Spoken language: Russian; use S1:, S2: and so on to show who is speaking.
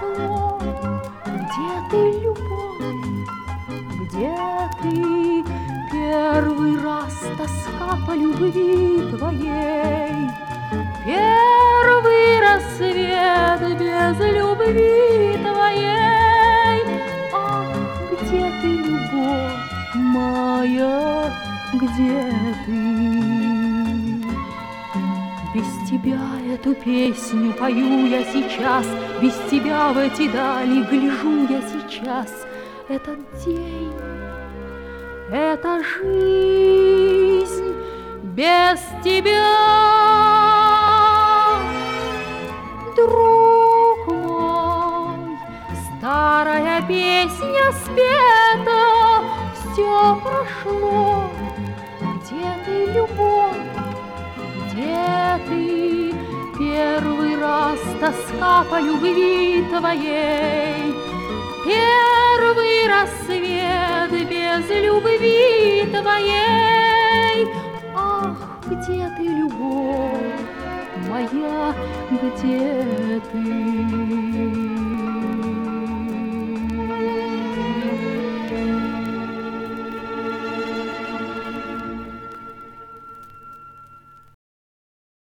S1: прошло. Где ты, любовь, где ты? Первый раз тоска по любви твоей, первый рассвет без любви твоей. Ах, где ты, любовь моя, где ты? Без тебя эту песню пою я сейчас, без тебя в эти дали гляжу я сейчас. Этот день, эта жизнь без тебя, друг мой, старая песня спета, все прошло. Где ты, любовь, где ты? Первый раз тоска по любви твоей, первый рассвет без любви твоей. Ах, где ты, любовь моя, где ты?